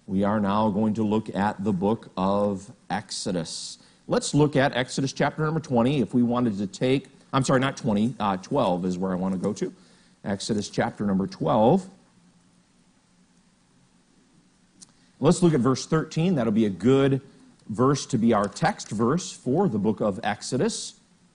We are now going to look at the book of Exodus. Let's look at Exodus chapter number 20. If we wanted to take, I'm sorry, not 20, 12 is where I want to go to. Exodus chapter number 12. Let's look at verse 13. That'll be a good verse to be our text verse for the book of Exodus.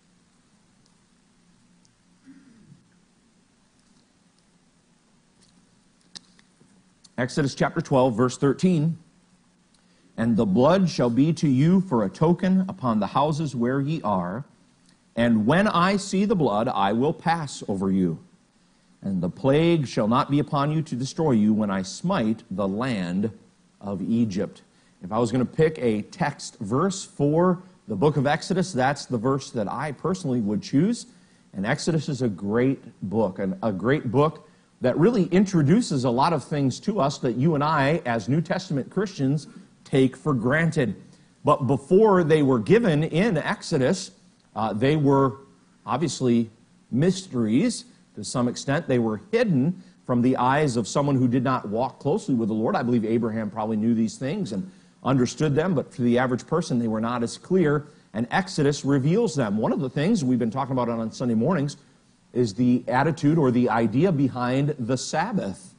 Exodus chapter 12, verse 13. And the blood shall be to you for a token upon the houses where ye are. And when I see the blood, I will pass over you. And the plague shall not be upon you to destroy you when I smite the land of Egypt. If I was going to pick a text verse for the book of Exodus, that's the verse that I personally would choose. And Exodus is a great book, a great book that really introduces a lot of things to us that you and I, as New Testament Christians, take for granted. But before they were given in Exodus, they were obviously mysteries to some extent. They were hidden from the eyes of someone who did not walk closely with the Lord. I believe Abraham probably knew these things and understood them, but for the average person, they were not as clear, and Exodus reveals them. One of the things we've been talking about on Sunday mornings is the attitude or the idea behind the Sabbath.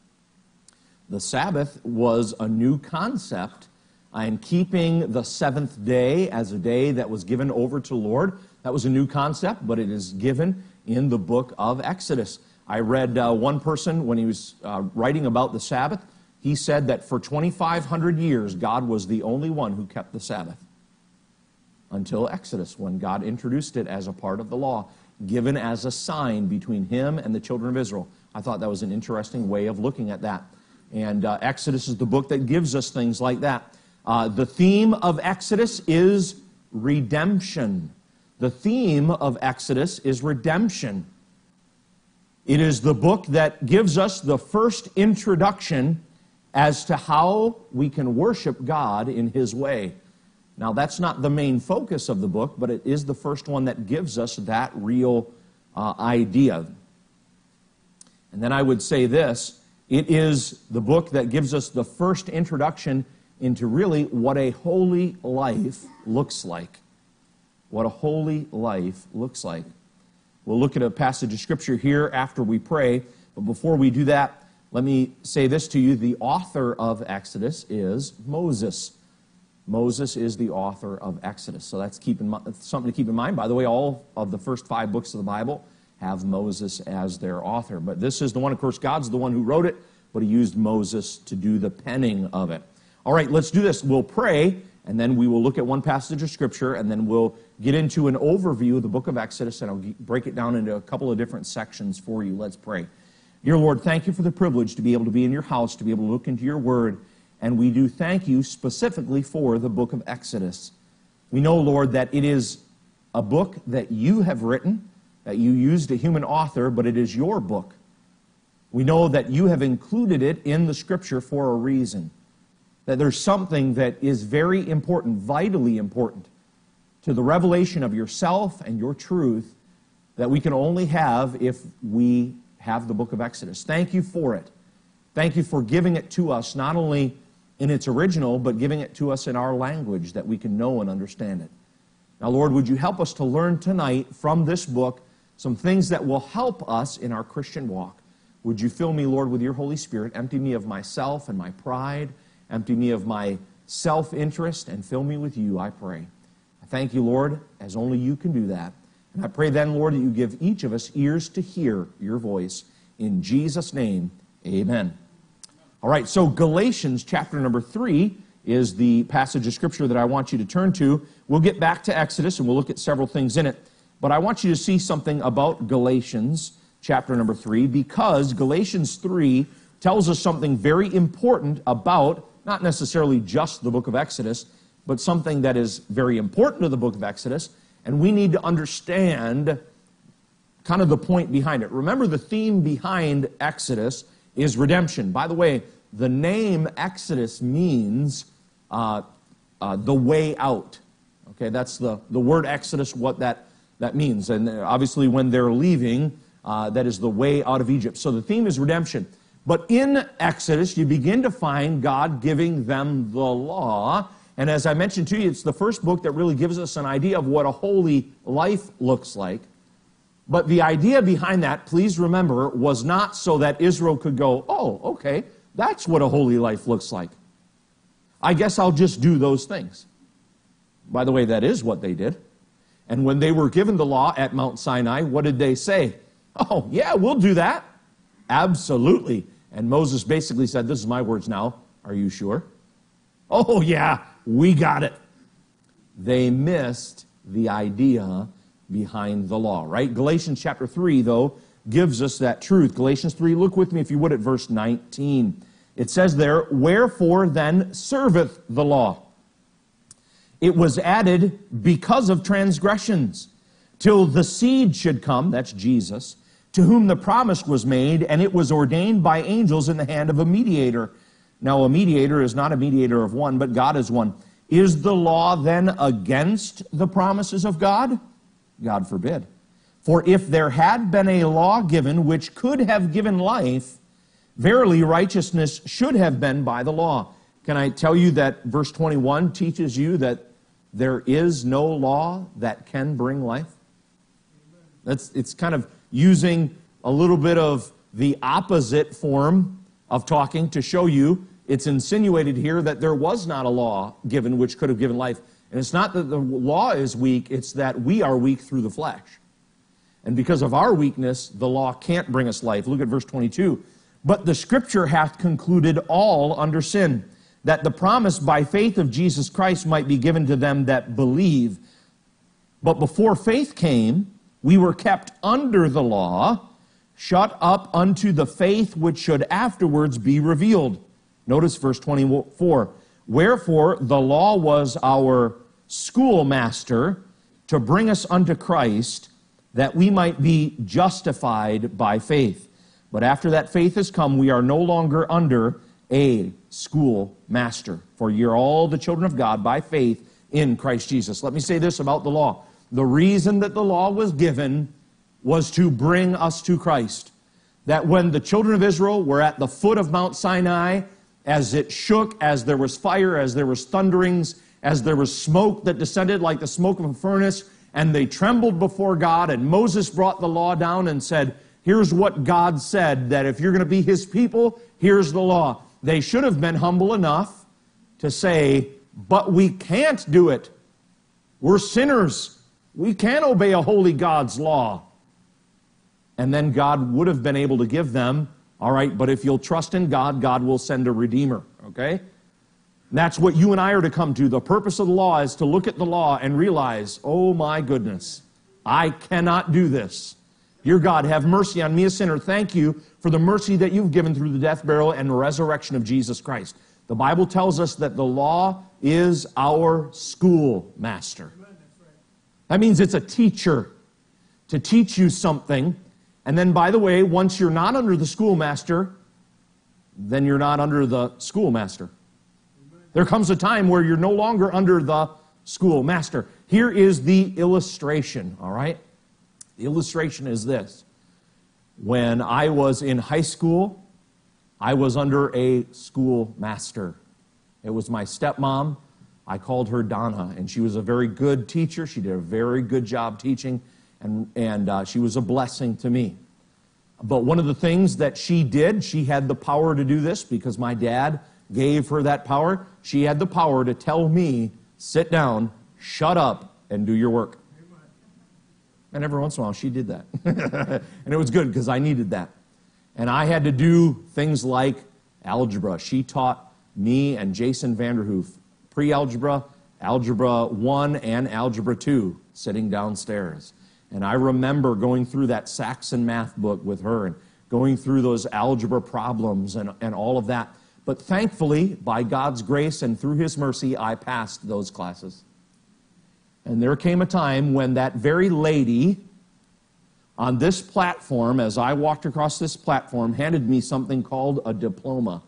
The Sabbath was a new concept, and keeping the seventh day as a day that was given over to the Lord, that was a new concept, but it is given in the book of Exodus. I read one person, when he was writing about the Sabbath, he said that for 2,500 years, God was the only one who kept the Sabbath. Until Exodus, when God introduced it as a part of the law, given as a sign between him and the children of Israel. I thought that was an interesting way of looking at that. And Exodus is the book that gives us things like that. The theme of Exodus is redemption. The theme of Exodus is redemption. It is the book that gives us the first introduction as to how we can worship God in His way. Now, that's not the main focus of the book, but it is the first one that gives us that real idea. And then I would say this, it is the book that gives us the first introduction into really what a holy life looks like. What a holy life looks like. We'll look at a passage of Scripture here after we pray, but before we do that, let me say this to you. The author of Exodus is Moses. Moses is the author of Exodus. So that's something to keep in mind. By the way, all of the first 5 books of the Bible have Moses as their author. But this is the one, of course, God's the one who wrote it, but He used Moses to do the penning of it. All right, let's do this. We'll pray, and then we will look at one passage of Scripture, and then we'll get into an overview of the book of Exodus, and I'll break it down into a couple of different sections for you. Let's pray. Dear Lord, thank you for the privilege to be able to be in your house, to be able to look into your word. And we do thank you specifically for the book of Exodus. We know, Lord, that it is a book that you have written, that you used a human author, but it is your book. We know that you have included it in the Scripture for a reason, that there's something that is very important, vitally important, to the revelation of yourself and your truth that we can only have if we have the book of Exodus. Thank you for it. Thank you for giving it to us, not only in its original, but giving it to us in our language that we can know and understand it. Now, Lord, would you help us to learn tonight from this book some things that will help us in our Christian walk. Would you fill me, Lord, with your Holy Spirit, empty me of myself and my pride, empty me of my self-interest, and fill me with you, I pray. I thank you, Lord, as only you can do that. And I pray then, Lord, that you give each of us ears to hear your voice. In Jesus' name, amen. All right, so Galatians chapter number 3 is the passage of Scripture that I want you to turn to. We'll get back to Exodus, and we'll look at several things in it. But I want you to see something about Galatians chapter number 3, because Galatians 3 tells us something very important about, not necessarily just the book of Exodus, but something that is very important to the book of Exodus, and we need to understand kind of the point behind it. Remember, the theme behind Exodus is redemption. By the way, the name Exodus means the way out. Okay, that's the word Exodus, what that means. And obviously when they're leaving, that is the way out of Egypt. So the theme is redemption. But in Exodus, you begin to find God giving them the law. And as I mentioned to you, it's the first book that really gives us an idea of what a holy life looks like. But the idea behind that, please remember, was not so that Israel could go, oh, okay, that's what a holy life looks like. I guess I'll just do those things. By the way, that is what they did. And when they were given the law at Mount Sinai, what did they say? Oh, yeah, we'll do that. Absolutely. And Moses basically said, this is my words now. Are you sure? Oh, yeah, we got it. They missed the idea behind the law, right? Galatians chapter 3, though, gives us that truth. Galatians 3, look with me if you would at verse 19. It says there, wherefore then serveth the law? It was added because of transgressions, till the seed should come, that's Jesus, to whom the promise was made, and it was ordained by angels in the hand of a mediator. Now, a mediator is not a mediator of one, but God is one. Is the law then against the promises of God? God forbid. For if there had been a law given which could have given life, verily righteousness should have been by the law. Can I tell you that verse 21 teaches you that there is no law that can bring life? It's kind of using a little bit of the opposite form of talking to show you it's insinuated here that there was not a law given which could have given life. And it's not that the law is weak, it's that we are weak through the flesh. And because of our weakness, the law can't bring us life. Look at verse 22. But the Scripture hath concluded all under sin, that the promise by faith of Jesus Christ might be given to them that believe. But before faith came, we were kept under the law, shut up unto the faith which should afterwards be revealed. Notice verse 24. Wherefore the law was our schoolmaster to bring us unto Christ, that we might be justified by faith. But after that faith has come, we are no longer under a schoolmaster. For ye are all the children of God by faith in Christ Jesus. Let me say this about the law. The reason that the law was given was to bring us to Christ. That when the children of Israel were at the foot of Mount Sinai, as it shook, as there was fire, as there was thunderings, as there was smoke that descended like the smoke of a furnace, and they trembled before God, and Moses brought the law down and said, here's what God said, that if you're going to be His people, here's the law. They should have been humble enough to say, but we can't do it. We're sinners. We can't obey a holy God's law. And then God would have been able to give them, all right, but if you'll trust in God, God will send a Redeemer, okay? And that's what you and I are to come to. The purpose of the law is to look at the law and realize, oh my goodness, I cannot do this. Dear God, have mercy on me, a sinner. Thank you for the mercy that you've given through the death, burial, and resurrection of Jesus Christ. The Bible tells us that the law is our schoolmaster. That means it's a teacher to teach you something. And then, by the way, once you're not under the schoolmaster, then you're not under the schoolmaster. There comes a time where you're no longer under the schoolmaster. Here is the illustration, all right? The illustration is this. When I was in high school, I was under a schoolmaster. It was my stepmom. I called her Donna, and she was a very good teacher. She did a very good job teaching, and she was a blessing to me. But one of the things that she did, she had the power to do this because my dad gave her that power. She had the power to tell me, sit down, shut up, and do your work. And every once in a while, she did that. And it was good because I needed that. And I had to do things like algebra. She taught me and Jason Vanderhoof pre-algebra, algebra 1, and algebra 2, sitting downstairs. And I remember going through that Saxon math book with her and going through those algebra problems and all of that. But thankfully, by God's grace and through His mercy, I passed those classes. And there came a time when that very lady on this platform, as I walked across this platform, handed me something called a diploma.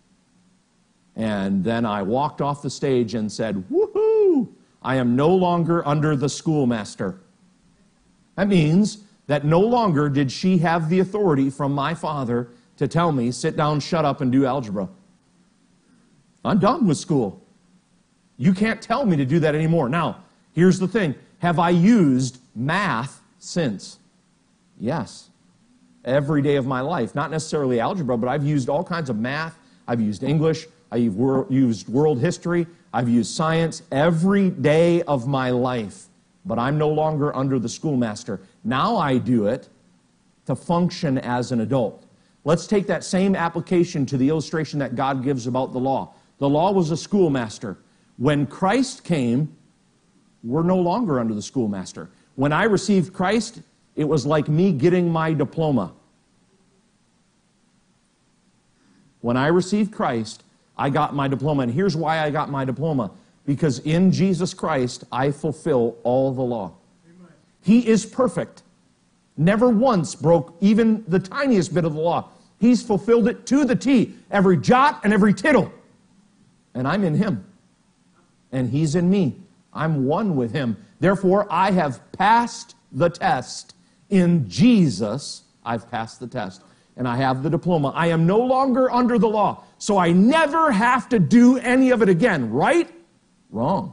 And then I walked off the stage and said, woohoo, I am no longer under the schoolmaster. That means that no longer did she have the authority from my father to tell me, sit down, shut up, and do algebra. I'm done with school. You can't tell me to do that anymore. Now, here's the thing. Have I used math since? Yes. Every day of my life. Not necessarily algebra, but I've used all kinds of math. I've used English. I've used world history. I've used science every day of my life. But I'm no longer under the schoolmaster. Now I do it to function as an adult. Let's take that same application to the illustration that God gives about the law. The law was a schoolmaster. When Christ came, we're no longer under the schoolmaster. When I received Christ, it was like me getting my diploma. When I received Christ, I got my diploma. And here's why I got my diploma. Because in Jesus Christ, I fulfill all the law. Amen. He is perfect. Never once broke even the tiniest bit of the law. He's fulfilled it to the T, every jot and every tittle. And I'm in Him. And He's in me. I'm one with Him. Therefore, I have passed the test. In Jesus, I've passed the test. And I have the diploma. I am no longer under the law. So I never have to do any of it again. Right? Wrong.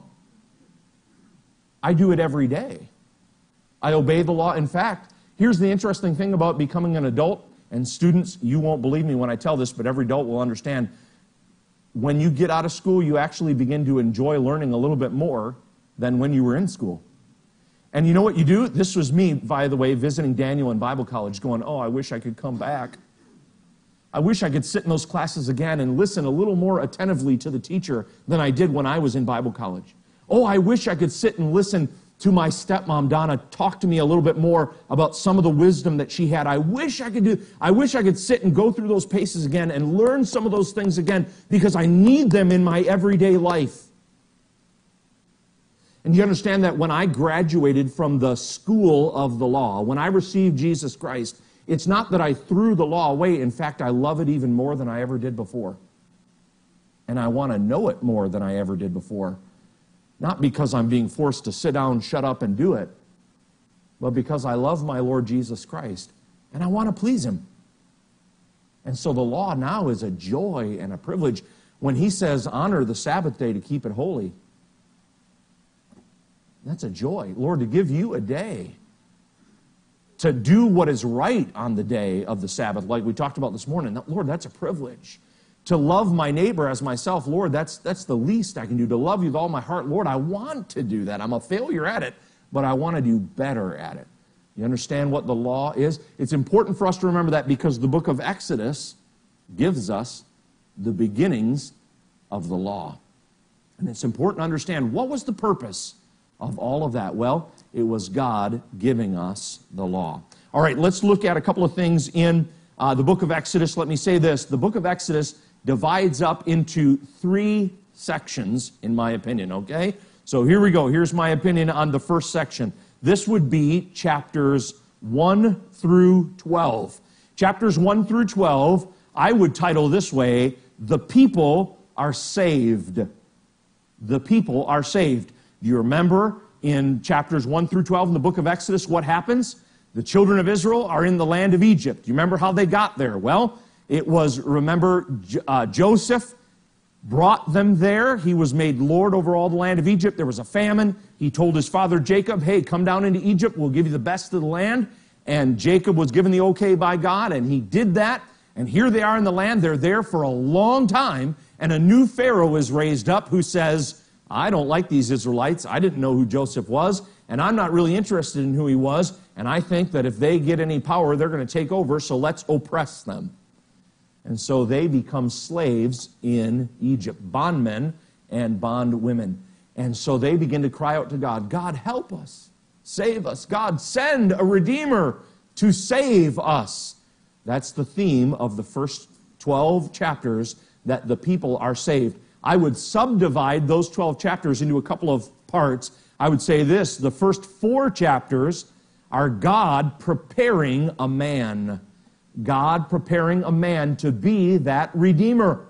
I do it every day. I obey the law. In fact, here's the interesting thing about becoming an adult. And students, you won't believe me when I tell this, but every adult will understand. When you get out of school, you actually begin to enjoy learning a little bit more than when you were in school. And you know what you do? This was me, by the way, visiting Daniel in Bible college, going, oh, I wish I could come back. I wish I could sit in those classes again and listen a little more attentively to the teacher than I did when I was in Bible college. Oh, I wish I could sit and listen to my stepmom, Donna, talk to me a little bit more about some of the wisdom that she had. I wish I could sit and go through those paces again and learn some of those things again because I need them in my everyday life. And you understand that when I graduated from the school of the law, when I received Jesus Christ, it's not that I threw the law away. In fact, I love it even more than I ever did before. And I want to know it more than I ever did before. Not because I'm being forced to sit down, shut up, and do it, but because I love my Lord Jesus Christ, and I want to please Him. And so the law now is a joy and a privilege. When He says, honor the Sabbath day to keep it holy, that's a joy. Lord, to give you a day to do what is right on the day of the Sabbath, like we talked about this morning. Lord, that's a privilege. To love my neighbor as myself, Lord, that's the least I can do. To love you with all my heart, Lord, I want to do that. I'm a failure at it, but I want to do better at it. You understand what the law is? It's important for us to remember that because the book of Exodus gives us the beginnings of the law. And it's important to understand what was the purpose of all of that. Well, it was God giving us the law. All right, let's look at a couple of things in the book of Exodus. Let me say this. The book of Exodus divides up into 3 sections, in my opinion, okay? So here we go. Here's my opinion on the first section. This would be chapters 1 through 12. Chapters 1 through 12, I would title this way, The People Are Saved. The people are saved. Do you remember in chapters 1 through 12 in the book of Exodus what happens? The children of Israel are in the land of Egypt. Do you remember how they got there? Well, it was, remember, Joseph brought them there. He was made Lord over all the land of Egypt. There was a famine. He told his father Jacob, hey, come down into Egypt. We'll give you the best of the land. And Jacob was given the okay by God, and he did that. And here they are in the land. They're there for a long time. And a new Pharaoh is raised up who says, I don't like these Israelites. I didn't know who Joseph was, and I'm not really interested in who he was. And I think that if they get any power, they're going to take over, so let's oppress them. And so they become slaves in Egypt, bondmen and bondwomen. And so they begin to cry out to God, God, help us, save us. God, send a Redeemer to save us. That's the theme of the first 12 chapters, that the people are saved. I would subdivide those 12 chapters into a couple of parts. I would say this, the first 4 chapters are God preparing a man. God preparing a man to be that Redeemer.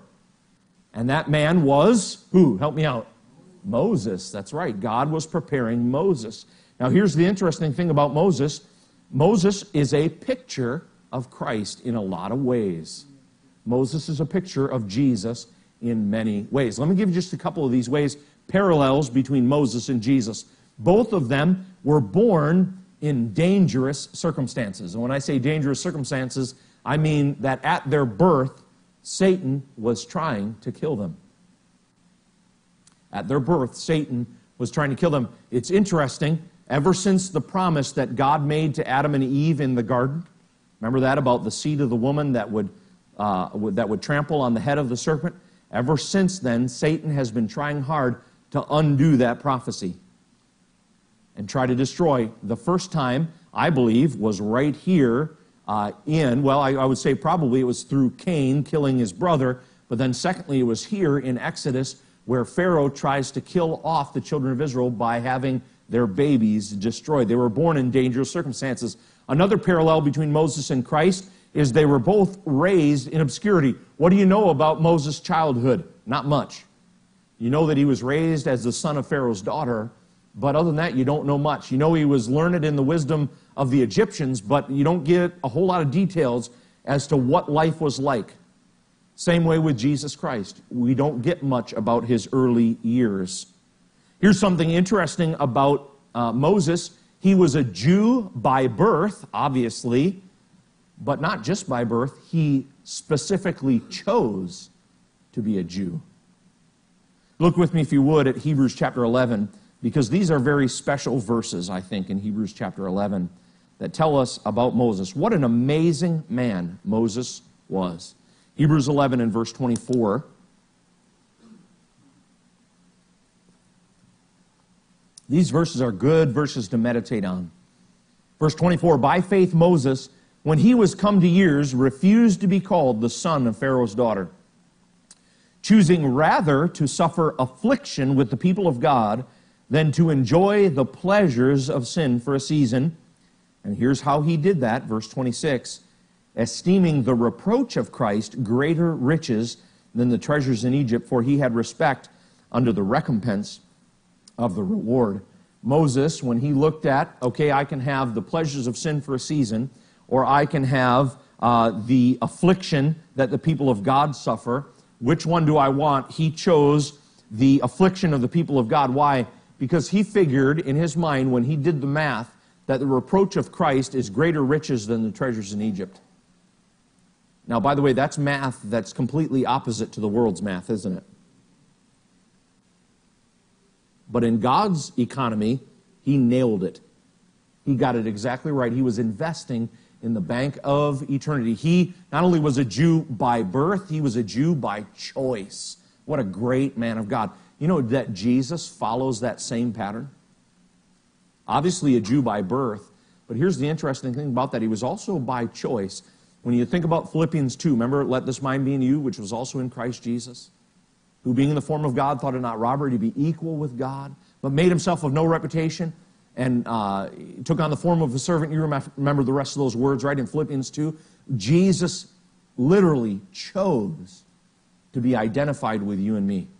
And that man was, who? Help me out. Moses. That's right. God was preparing Moses. Now here's the interesting thing about Moses. Moses is a picture of Christ in a lot of ways. Moses is a picture of Jesus in many ways. Let me give you just a couple of these ways, parallels between Moses and Jesus. Both of them were born in dangerous circumstances. And when I say dangerous circumstances, I mean that at their birth, Satan was trying to kill them. At their birth, Satan was trying to kill them. It's interesting, ever since the promise that God made to Adam and Eve in the garden, remember that about the seed of the woman that would trample on the head of the serpent? Ever since then, Satan has been trying hard to undo that prophecy and try to destroy. The first time, I believe, was right here I would say probably it was through Cain killing his brother, but then secondly, it was here in Exodus where Pharaoh tries to kill off the children of Israel by having their babies destroyed. They were born in dangerous circumstances. Another parallel between Moses and Christ is they were both raised in obscurity. What do you know about Moses' childhood? Not much. You know that he was raised as the son of Pharaoh's daughter, but other than that, you don't know much. You know he was learned in the wisdom of the Egyptians, but you don't get a whole lot of details as to what life was like. Same way with Jesus Christ. We don't get much about his early years. Here's something interesting about Moses. He was a Jew by birth, obviously, but not just by birth. He specifically chose to be a Jew. Look with me, if you would, at Hebrews chapter 11, because these are very special verses, I think, in Hebrews chapter 11 that tell us about Moses. What an amazing man Moses was. Hebrews 11 and verse 24. These verses are good verses to meditate on. Verse 24, by faith Moses, when he was come to years, refused to be called the son of Pharaoh's daughter, choosing rather to suffer affliction with the people of God than to enjoy the pleasures of sin for a season. And here's how he did that, verse 26, esteeming the reproach of Christ greater riches than the treasures in Egypt, for he had respect unto the recompense of the reward. Moses, when he looked at, okay, I can have the pleasures of sin for a season, or I can have the affliction that the people of God suffer, which one do I want? He chose the affliction of the people of God. Why? Because he figured in his mind when he did the math that the reproach of Christ is greater riches than the treasures in Egypt. Now, by the way, that's math that's completely opposite to the world's math, isn't it? But in God's economy, he nailed it. He got it exactly right. He was investing in the bank of eternity. He not only was a Jew by birth, he was a Jew by choice. What a great man of God. You know that Jesus follows that same pattern? Obviously a Jew by birth, but here's the interesting thing about that. He was also by choice. When you think about Philippians 2, remember, let this mind be in you, which was also in Christ Jesus, who being in the form of God thought it not robbery to be equal with God, but made himself of no reputation, and took on the form of a servant. You remember the rest of those words, right, in Philippians 2? Jesus literally chose to be identified with you and me.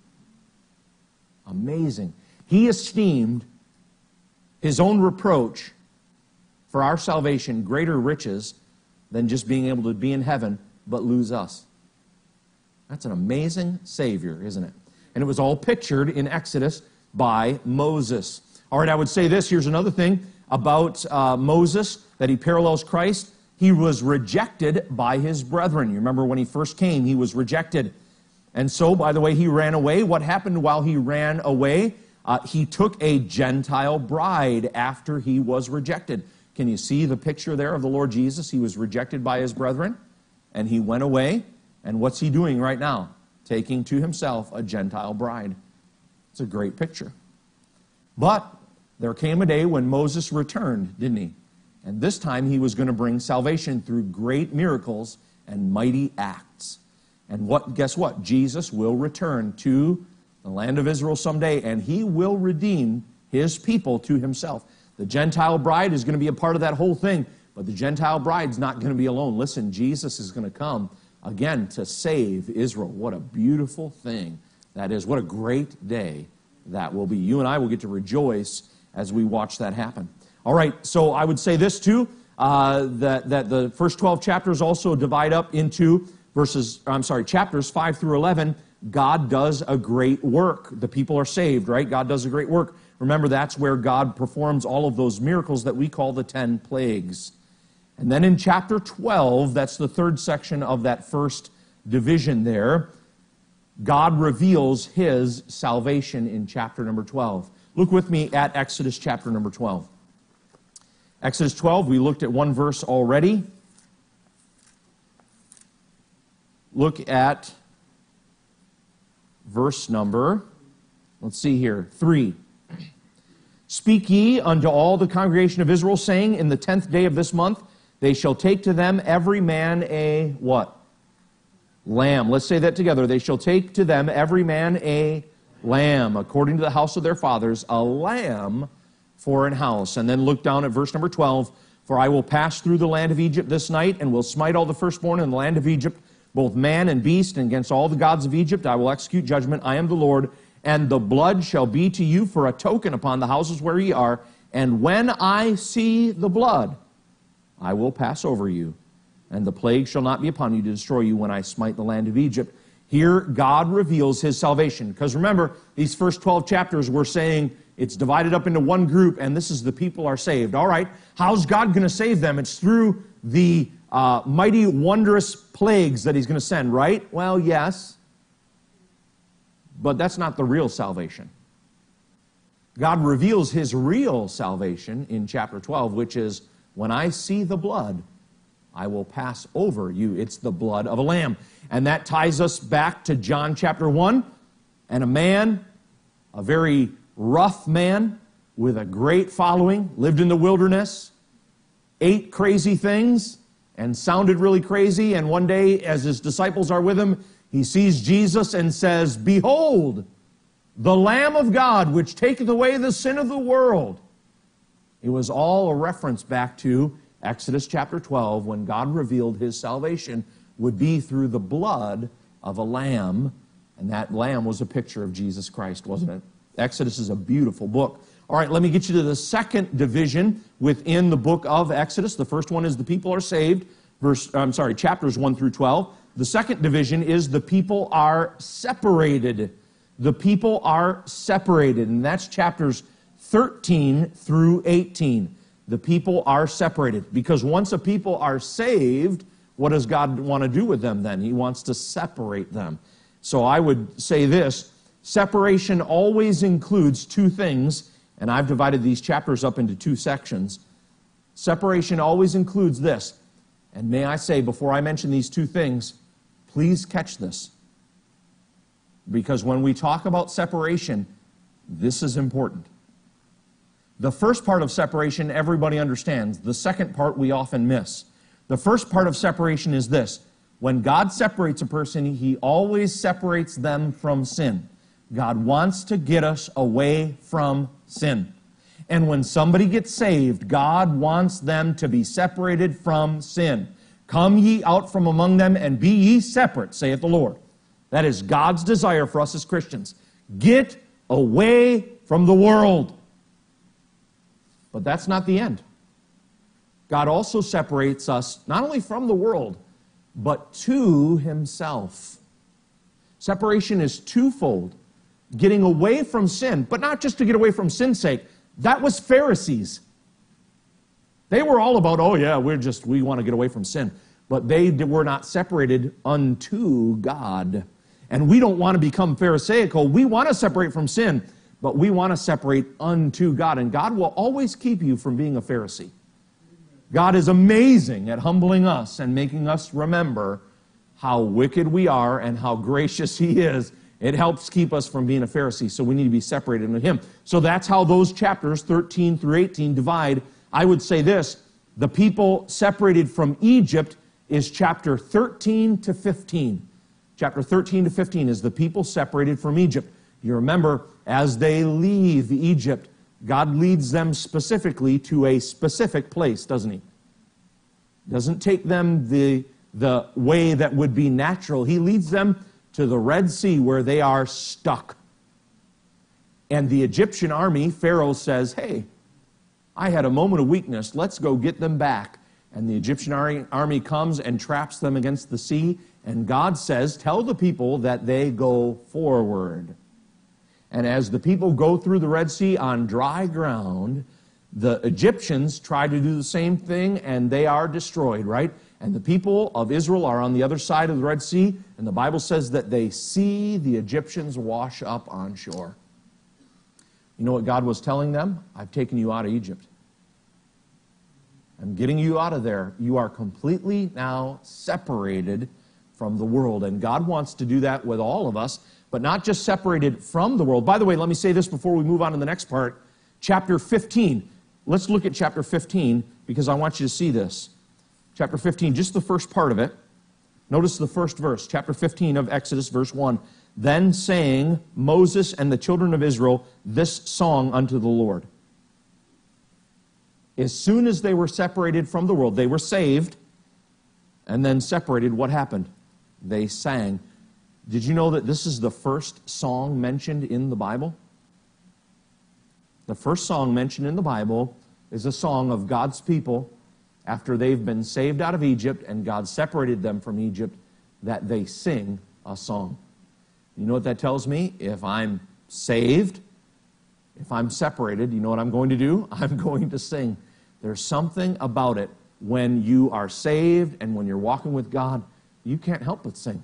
Amazing. He esteemed his own reproach for our salvation greater riches than just being able to be in heaven but lose us. That's an amazing Savior, isn't it? And it was all pictured in Exodus by Moses. All right, I would say this. Here's another thing about Moses that he parallels Christ. He was rejected by his brethren. You remember when he first came, he was rejected. And so, by the way, he ran away. What happened while he ran away? He took a Gentile bride after he was rejected. Can you see the picture there of the Lord Jesus? He was rejected by his brethren, and he went away. And what's he doing right now? Taking to himself a Gentile bride. It's a great picture. But there came a day when Moses returned, didn't he? And this time he was going to bring salvation through great miracles and mighty acts. And guess what? Jesus will return to the land of Israel someday, and he will redeem his people to himself. The Gentile bride is going to be a part of that whole thing, but the Gentile bride's not going to be alone. Listen, Jesus is going to come again to save Israel. What a beautiful thing that is. What a great day that will be. You and I will get to rejoice as we watch that happen. All right, so I would say this too. that the first 12 chapters also divide up into chapters 5 through 11. God does a great work. The people are saved, right? God does a great work. Remember, that's where God performs all of those miracles that we call the 10 plagues. And then in chapter 12, that's the third section of that first division there, God reveals his salvation in chapter number 12. Look with me at Exodus chapter number 12. Exodus 12, we looked at one verse already. Look at verse number, let's see here, 3. Speak ye unto all the congregation of Israel, saying, in the 10th day of this month, they shall take to them every man a what? Lamb. Let's say that together. They shall take to them every man a lamb, according to the house of their fathers, a lamb for an house. And then look down at verse number 12. For I will pass through the land of Egypt this night, and will smite all the firstborn in the land of Egypt, both man and beast, and against all the gods of Egypt I will execute judgment. I am the Lord. And the blood shall be to you for a token upon the houses where ye are. And when I see the blood, I will pass over you. And the plague shall not be upon you to destroy you when I smite the land of Egypt. Here, God reveals his salvation. Because remember, these first 12 chapters we're saying it's divided up into one group, and this is the people are saved. All right, how's God going to save them? It's through the mighty, wondrous plagues that he's going to send, right? Well, yes. But that's not the real salvation. God reveals his real salvation in chapter 12, which is, when I see the blood, I will pass over you. It's the blood of a lamb. And that ties us back to John chapter 1. And a man, a very rough man with a great following, lived in the wilderness, ate crazy things, and sounded really crazy. And one day, as his disciples are with him, he sees Jesus and says, behold, the Lamb of God, which taketh away the sin of the world. It was all a reference back to Exodus chapter 12, when God revealed his salvation would be through the blood of a lamb, and that lamb was a picture of Jesus Christ, wasn't it? Exodus is a beautiful book. All right, let me get you to the second division within the book of Exodus. The first one is the people are saved, chapters 1 through 12. The second division is the people are separated. The people are separated, and that's chapters 13 through 18. The people are separated. Because once a people are saved, what does God want to do with them then? He wants to separate them. So I would say this, separation always includes two things, and I've divided these chapters up into two sections. Separation always includes this. And may I say, before I mention these two things, please catch this. Because when we talk about separation, this is important. The first part of separation, everybody understands. The second part, we often miss. The first part of separation is this. When God separates a person, he always separates them from sin. God wants to get us away from sin. And when somebody gets saved, God wants them to be separated from sin. Come ye out from among them, and be ye separate, saith the Lord. That is God's desire for us as Christians. Get away from the world. But that's not the end. God also separates us not only from the world, but to himself. Separation is twofold. Getting away from sin, but not just to get away from sin's sake. That was Pharisees. They were all about, oh yeah, we want to get away from sin. But they were not separated unto God. And we don't want to become Pharisaical. We want to separate from sin, but we want to separate unto God. And God will always keep you from being a Pharisee. God is amazing at humbling us and making us remember how wicked we are and how gracious he is. It helps keep us from being a Pharisee, so we need to be separated from him. So that's how those chapters, 13 through 18, divide. I would say this, the people separated from Egypt is chapter 13 to 15. Chapter 13 to 15 is the people separated from Egypt. You remember, as they leave Egypt, God leads them specifically to a specific place, doesn't he? Doesn't take them the way that would be natural. He leads them to the Red Sea where they are stuck. And the Egyptian army, Pharaoh says, hey, I had a moment of weakness. Let's go get them back. And the Egyptian army comes and traps them against the sea. And God says, tell the people that they go forward. And as the people go through the Red Sea on dry ground, the Egyptians try to do the same thing, and they are destroyed, right? And the people of Israel are on the other side of the Red Sea, and the Bible says that they see the Egyptians wash up on shore. You know what God was telling them? I've taken you out of Egypt. I'm getting you out of there. You are completely now separated from the world. And God wants to do that with all of us, but not just separated from the world. By the way, let me say this before we move on to the next part. Chapter 15. Let's look at chapter 15 because I want you to see this. Chapter 15, just the first part of it. Notice the first verse, chapter 15 of Exodus, verse 1. Then sang Moses and the children of Israel this song unto the Lord. As soon as they were separated from the world, they were saved and then separated, what happened? They sang. Did you know that this is the first song mentioned in the Bible? The first song mentioned in the Bible is a song of God's people after they've been saved out of Egypt and God separated them from Egypt, that they sing a song. You know what that tells me? If I'm saved, if I'm separated, you know what I'm going to do? I'm going to sing. There's something about it when you are saved and when you're walking with God, you can't help but sing.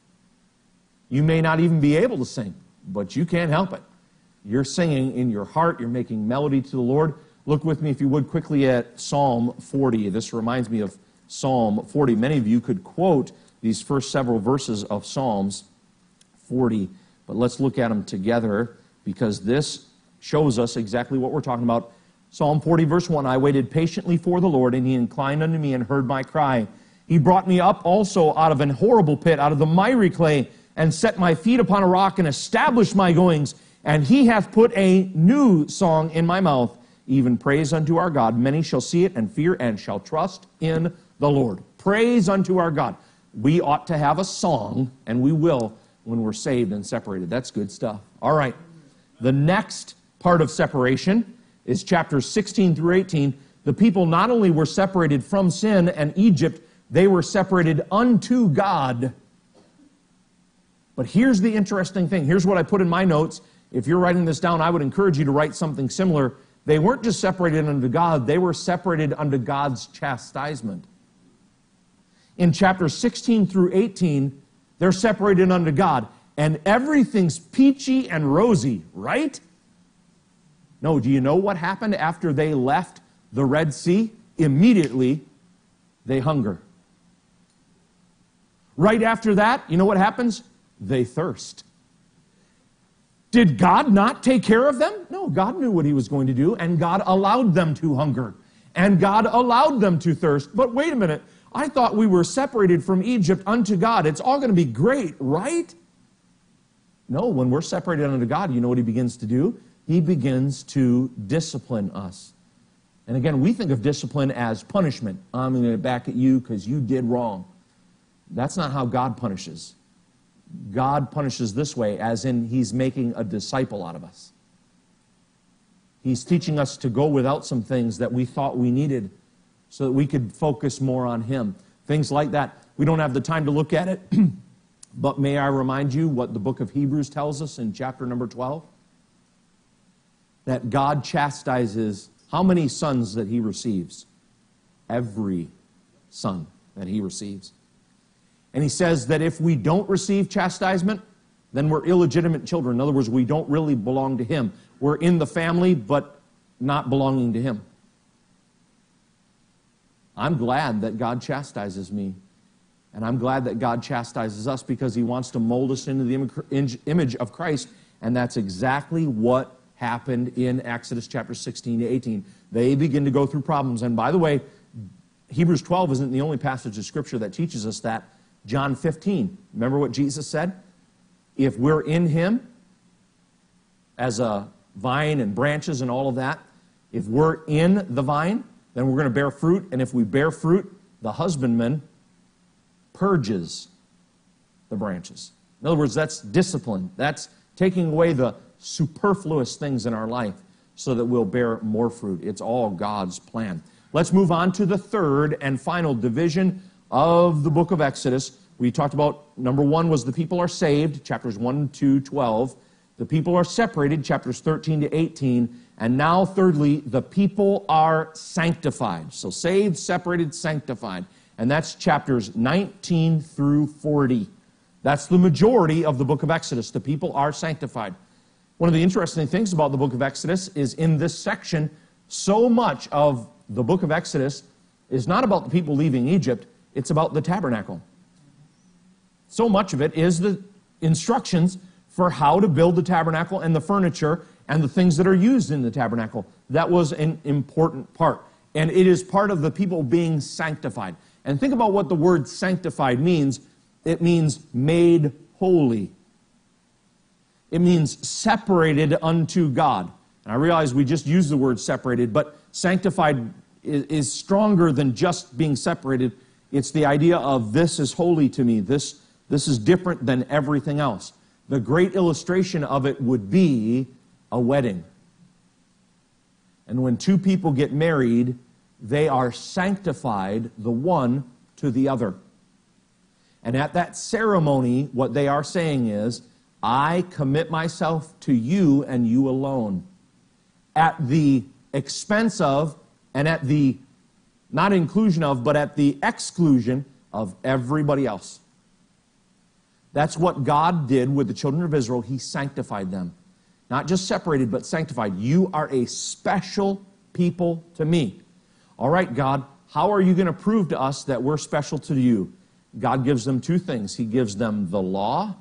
You may not even be able to sing, but you can't help it. You're singing in your heart. You're making melody to the Lord. Look with me, if you would, quickly at Psalm 40. This reminds me of Psalm 40. Many of you could quote these first several verses of Psalms 40, but let's look at them together because this shows us exactly what we're talking about. Psalm 40, verse 1, I waited patiently for the Lord, and he inclined unto me and heard my cry. He brought me up also out of an horrible pit, out of the miry clay, and set my feet upon a rock, and established my goings. And he hath put a new song in my mouth, even praise unto our God. Many shall see it and fear, and shall trust in the Lord. Praise unto our God. We ought to have a song, and we will when we're saved and separated. That's good stuff. All right. The next part of separation is chapters 16 through 18. The people not only were separated from sin and Egypt, they were separated unto God. But here's the interesting thing. Here's what I put in my notes. If you're writing this down, I would encourage you to write something similar. They weren't just separated unto God, they were separated unto God's chastisement. In chapters 16 through 18, they're separated unto God, and everything's peachy and rosy, right? No, do you know what happened after they left the Red Sea? Immediately, they hunger. Right after that, you know what happens? They thirst. Did God not take care of them? No, God knew what he was going to do, and God allowed them to hunger, and God allowed them to thirst. But wait a minute, I thought we were separated from Egypt unto God. It's all going to be great, right? No, when we're separated unto God, you know what he begins to do? He begins to discipline us. And again, we think of discipline as punishment. I'm going to get back at you because you did wrong. That's not how God punishes. God punishes this way, as in he's making a disciple out of us. He's teaching us to go without some things that we thought we needed so that we could focus more on him. Things like that. We don't have the time to look at it, but may I remind you what the book of Hebrews tells us in chapter number 12? That God chastises how many sons that he receives? Every son that he receives. And he says that if we don't receive chastisement, then we're illegitimate children. In other words, we don't really belong to him. We're in the family, but not belonging to him. I'm glad that God chastises me. And I'm glad that God chastises us because he wants to mold us into the image of Christ. And that's exactly what happened in Exodus chapter 16 to 18. They begin to go through problems. And by the way, Hebrews 12 isn't the only passage of Scripture that teaches us that. John 15, remember what Jesus said? If we're in him, as a vine and branches and all of that, if we're in the vine, then we're going to bear fruit. And if we bear fruit, the husbandman purges the branches. In other words, that's discipline. That's taking away the superfluous things in our life so that we'll bear more fruit. It's all God's plan. Let's move on to the third and final division of the book of Exodus. We talked about, number 1 was the people are saved, chapters 1 to 12. The people are separated, chapters 13 to 18. And now, thirdly, the people are sanctified. So saved, separated, sanctified. And that's chapters 19 through 40. That's the majority of the book of Exodus. The people are sanctified. One of the interesting things about the book of Exodus is in this section, so much of the book of Exodus is not about the people leaving Egypt, it's about the tabernacle. So much of it is the instructions for how to build the tabernacle and the furniture and the things that are used in the tabernacle. That was an important part. And it is part of the people being sanctified. And think about what the word sanctified means. It means made holy. It means separated unto God. And I realize we just used the word separated, but sanctified is stronger than just being separated. It's the idea of this is holy to me. This is different than everything else. The great illustration of it would be a wedding. And when two people get married, they are sanctified, the one to the other. And at that ceremony, what they are saying is, I commit myself to you and you alone. At the expense of, and at the, not inclusion of, but at the exclusion of everybody else. That's what God did with the children of Israel. He sanctified them. Not just separated, but sanctified. You are a special people to me. All right, God, how are you going to prove to us that we're special to you? God gives them two things. He gives them the law,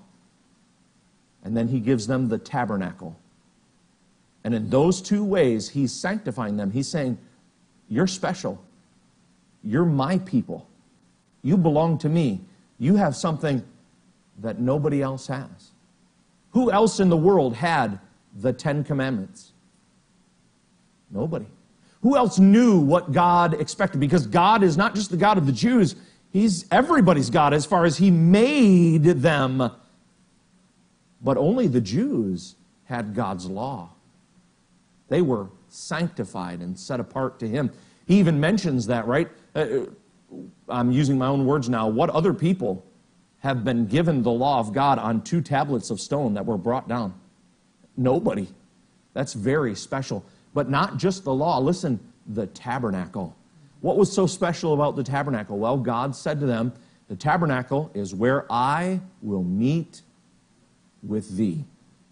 and then he gives them the tabernacle. And in those two ways, he's sanctifying them. He's saying, you're special. You're my people. You belong to me. You have something that nobody else has. Who else in the world had the 10 Commandments? Nobody. Who else knew what God expected? Because God is not just the God of the Jews. He's everybody's God as far as he made them. But only the Jews had God's law. They were sanctified and set apart to him. He even mentions that, right? I'm using my own words now. What other people have been given the law of God on 2 tablets of stone that were brought down? Nobody. That's very special. But not just the law. Listen, the tabernacle. What was so special about the tabernacle? Well, God said to them, the tabernacle is where I will meet with thee.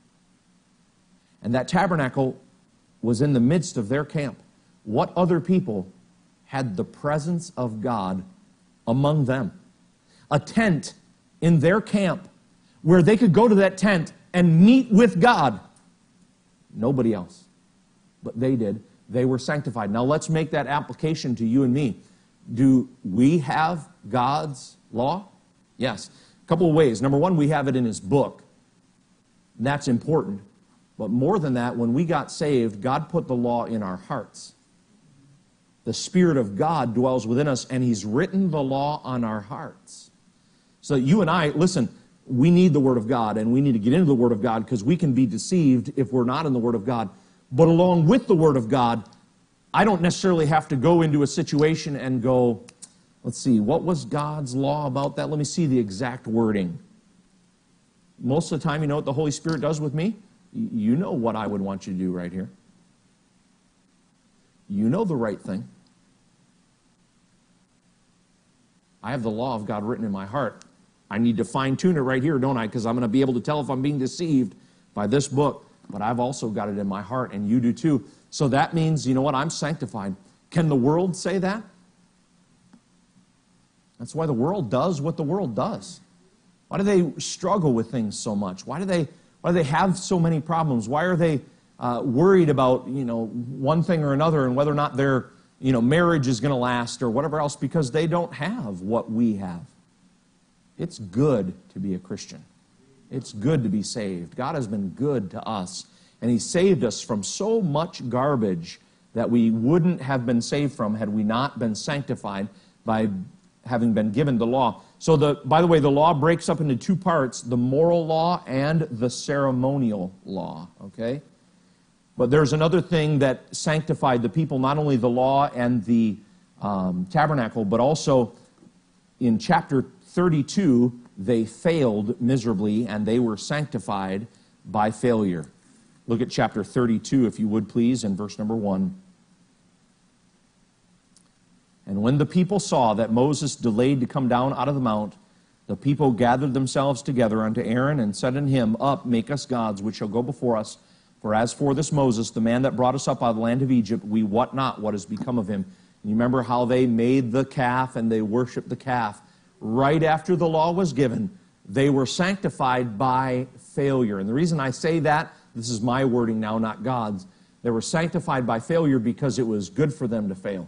And that tabernacle was in the midst of their camp. What other people had the presence of God among them? A tent in their camp where they could go to that tent and meet with God. Nobody else. But they did. They were sanctified. Now let's make that application to you and me. Do we have God's law? Yes. A couple of ways. Number one, we have it in his book. That's important. But more than that, when we got saved, God put the law in our hearts. The Spirit of God dwells within us, and he's written the law on our hearts. So you and I, listen, we need the Word of God, and we need to get into the Word of God because we can be deceived if we're not in the Word of God. But along with the Word of God, I don't necessarily have to go into a situation and go, let's see, what was God's law about that? Let me see the exact wording. Most of the time, you know what the Holy Spirit does with me? You know what I would want you to do right here. You know the right thing. I have the law of God written in my heart. I need to fine-tune it right here, don't I? Because I'm going to be able to tell if I'm being deceived by this book. But I've also got it in my heart, and you do too. So that means, you know what, I'm sanctified. Can the world say that? That's why the world does what the world does. Why do they struggle with things so much? Why do they have so many problems? Why are they worried about, one thing or another and whether or not their, marriage is going to last or whatever else? Because they don't have what we have. It's good to be a Christian. It's good to be saved. God has been good to us, and he saved us from so much garbage that we wouldn't have been saved from had we not been sanctified by having been given the law. So, by the way, the law breaks up into 2 parts, the moral law and the ceremonial law, okay? But there's another thing that sanctified the people, not only the law and the tabernacle, but also in chapter 32, they failed miserably and they were sanctified by failure. Look at chapter 32, if you would please, in verse number 1. And when the people saw that Moses delayed to come down out of the mount, the people gathered themselves together unto Aaron and said unto him, Up, make us gods, which shall go before us. For as for this Moses, the man that brought us up out of the land of Egypt, we wot not what has become of him. And you remember how they made the calf and they worshiped the calf. Right after the law was given, they were sanctified by failure. And the reason I say that, this is my wording now, not God's, they were sanctified by failure because it was good for them to fail.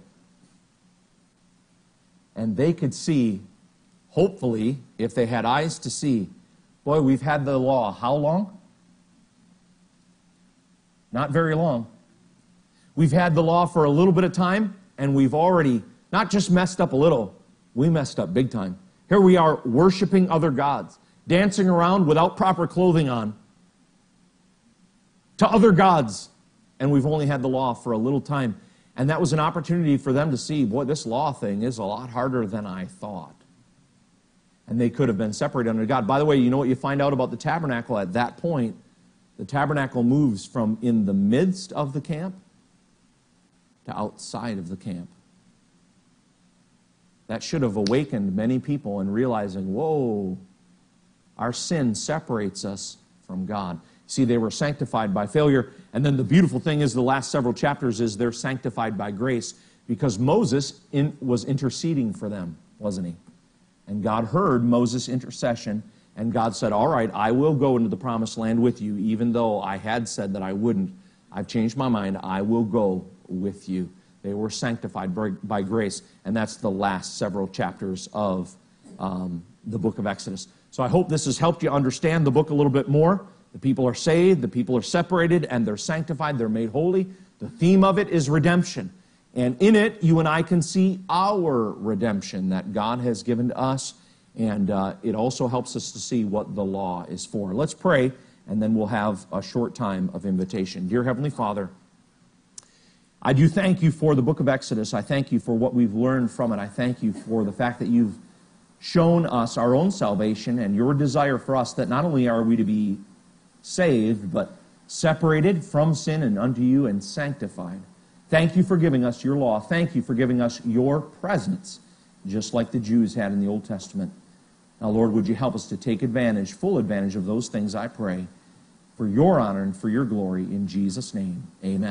And they could see, hopefully, if they had eyes to see, boy, we've had the law how long? Not very long. We've had the law for a little bit of time, and we've already not just messed up a little, we messed up big time. Here we are worshiping other gods, dancing around without proper clothing on to other gods, and we've only had the law for a little time. And that was an opportunity for them to see, boy, this law thing is a lot harder than I thought. And they could have been separated under God. By the way, you know what you find out about the tabernacle at that point? The tabernacle moves from in the midst of the camp to outside of the camp. That should have awakened many people in realizing, whoa, our sin separates us from God. See, they were sanctified by failure. And then the beautiful thing is the last several chapters is they're sanctified by grace because Moses was interceding for them, wasn't he? And God heard Moses' intercession, and God said, all right, I will go into the promised land with you, even though I had said that I wouldn't. I've changed my mind. I will go with you. They were sanctified by grace, and that's the last several chapters of the book of Exodus. So I hope this has helped you understand the book a little bit more. The people are saved, the people are separated, and they're sanctified, they're made holy. The theme of it is redemption. And in it, you and I can see our redemption that God has given to us, and it also helps us to see what the law is for. Let's pray, and then we'll have a short time of invitation. Dear Heavenly Father, I do thank you for the book of Exodus. I thank you for what we've learned from it. I thank you for the fact that you've shown us our own salvation and your desire for us that not only are we to be saved, but separated from sin and unto you and sanctified. Thank you for giving us your law. Thank you for giving us your presence, just like the Jews had in the Old Testament. Now, Lord, would you help us to take advantage, full advantage of those things, I pray, for your honor and for your glory. In Jesus' name, amen.